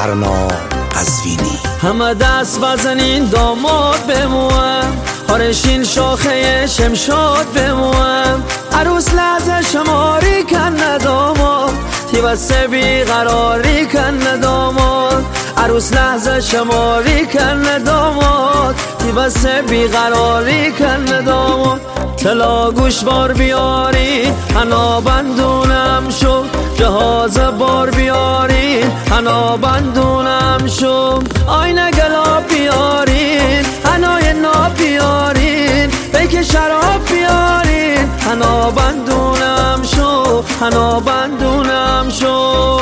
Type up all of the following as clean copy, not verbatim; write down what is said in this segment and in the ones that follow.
فرنا قزوینی. همه دست بزنین داماد بموام، هارشین شاخه شمشاد بموام. عروس لحظه شماری کن داماد، تیوسه بیقراری کن داماد. عروس لحظه شماری کن داماد، تیوسه بیقراری کن داماد. طلا گوش بار بیارین حنا بندونم شو، جهاز بار بیارین حنا بندونم شو. آینه گلا بیارین حنای نا بیارین، بیک شراب بیارین حنا بندونم شو، حنا بندونم شو.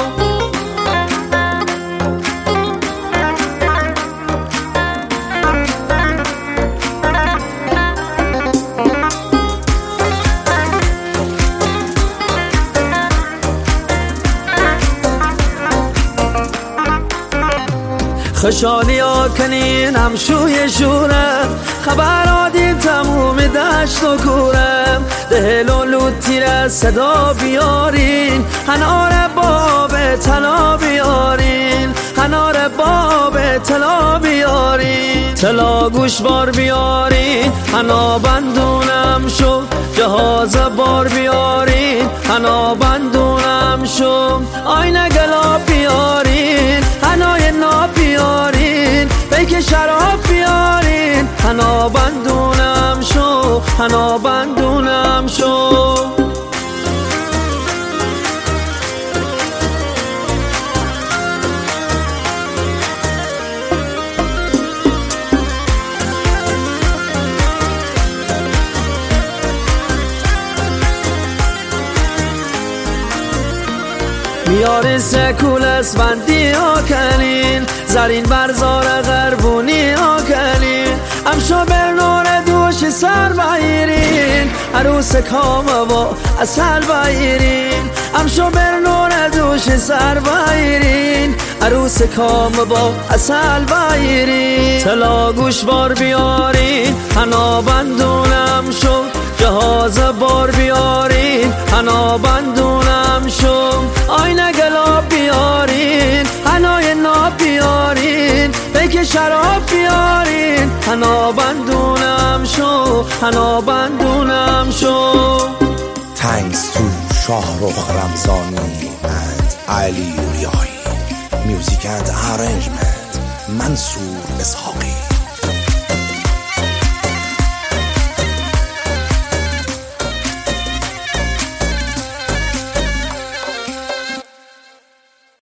خوشحالی ها کنین همشوی شورم، خبر آدین تموم دشت و کورم. دهل و لوتیر صدا بیارین، هنار باب طلا بیارین، هنار باب طلا بیارین. طلا گوش بار بیارین حنا بندونم شو، جهاز بار بیارین حنا بندونم شو. آینه گلا بیارین حنای نا بیارین، بیک شراب بیارین حنا بندونم شو، حنا بندونم شو. میار سکول اسفندی ها کنین، زرین برزار غربونی ها کنین. امشو برنور دوش سر بایرین، عروس کام با اصل بایرین. امشو برنور دوش سر بایرین، عروس کام با اصل بایرین. طلا گوش بار بیارین حنا بندونم شو، جهاز بار بیارین حنا بندونم شو. آینه گلا بیارین حنای نا بیارین، بیک شراب بیارین حنا بندونم شو، حنا بندونم شو. Thanks to شاهرخ رمضانی and علی ریایی. Music and arrangement منصور اسحاق.